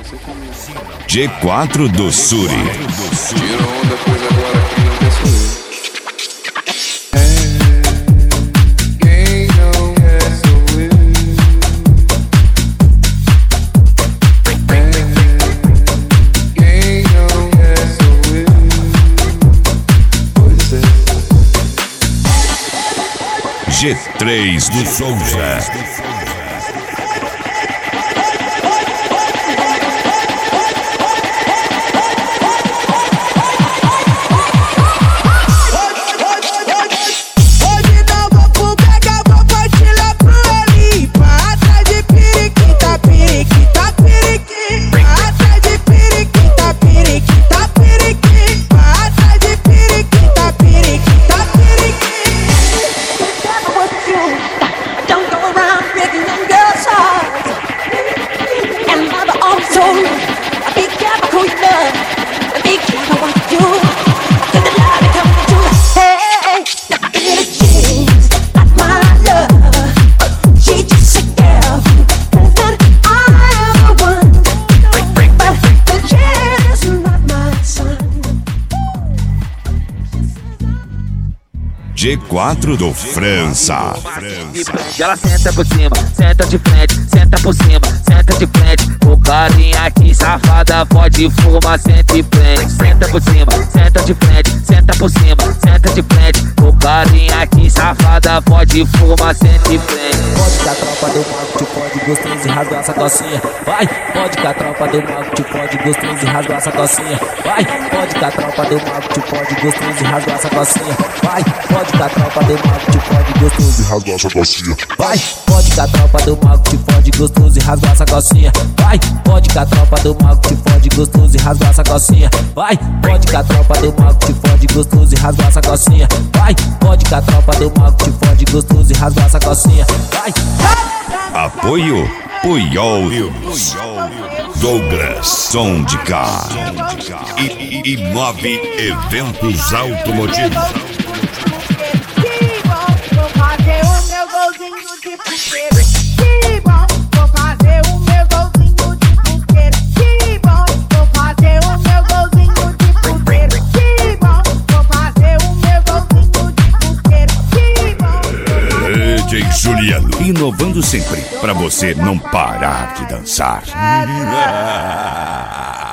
G4 do Suri. Tira onda, pois agora quem não quer sou eu. Quem não quer sou eu. Quem não quer sou eu. Pois é. G3 do Souza. G4 do França. Ela senta por cima, senta de frente, senta por cima, senta de frente. O carinha aqui safada pode fumar, senta e prende. Senta por cima, senta de frente, senta por cima, senta de frente. O carinha aqui safada pode fumar, senta e prende. Pode que a tropa do mago te pode gostoso e rasgar essa calcinha. Vai, pode que a tropa do mago te pode gostoso e rasgar essa calcinha. Vai, pode que a tropa do mago te pode gostoso e rasgar essa calcinha. Vai, pode que a tropa do mago te pode gostoso e rasgar essa calcinha. Vai, pode que a tropa do mago te pode gostoso e rasgar essa calcinha. Vai, pode que a tropa do mago te pode gostoso e rasgar essa calcinha. Vai, pode que a tropa do mago te pode gostoso e rasgar essa calcinha. Vai, pode que a tropa do mago te pode gostoso e rasgar essa calcinha. Vai. Apoio Puyol, Douglas, som de carro e 9 eventos automotivos. DJ Juliano, inovando sempre, pra você não parar de dançar.